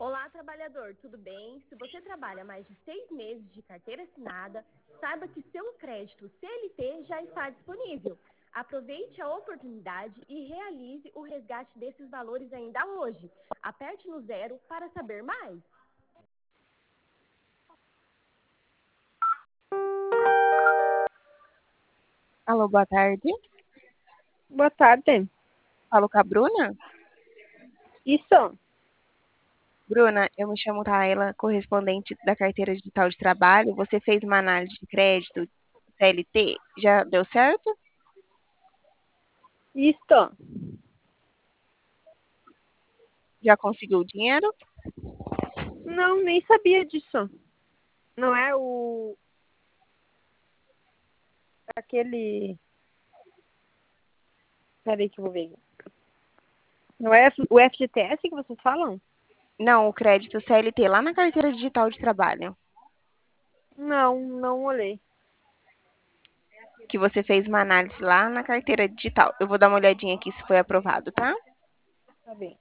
Olá, trabalhador, tudo bem? Se você trabalha mais de 6 meses de carteira assinada, saiba que seu crédito CLT já está disponível. Aproveite a oportunidade e realize o resgate desses valores ainda hoje. Aperte no zero para saber mais. Alô, boa tarde. Boa tarde. Falo com a Bruna? Isso. Bruna, eu me chamo Taela, correspondente da carteira digital de trabalho. Você fez uma análise de crédito CLT? Já deu certo? Isso. Já conseguiu o dinheiro? Não, nem sabia disso. Não é o... Aquele... Peraí que eu vou ver. Não é o FGTS que vocês falam? Não, o crédito CLT, lá na carteira digital de trabalho. Não, não olhei. Que você fez uma análise lá na carteira digital. Eu vou dar uma olhadinha aqui se foi aprovado, tá? Tá bem.